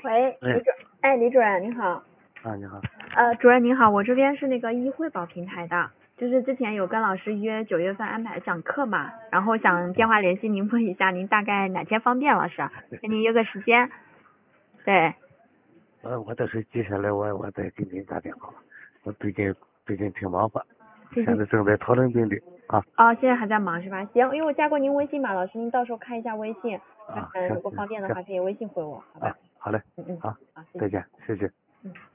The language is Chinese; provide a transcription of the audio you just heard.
喂， 哎李主任您好。 啊，你好。 主任您好，我这边是那个医惠保平台的，就是之前有跟老师约9月份安排讲课嘛，然后想电话联系您问一下您大概哪天方便，老师跟您约个时间。对。 我到时候接下来我再给您打电话。我最近挺忙活，现在正在讨论病例啊。 现在还在忙是吧？行，因为我加过您微信嘛，老师您到时候看一下微信， 啊， 如果方便的话可以微信回我，好吧？ 好嘞。 好， 再见，谢谢。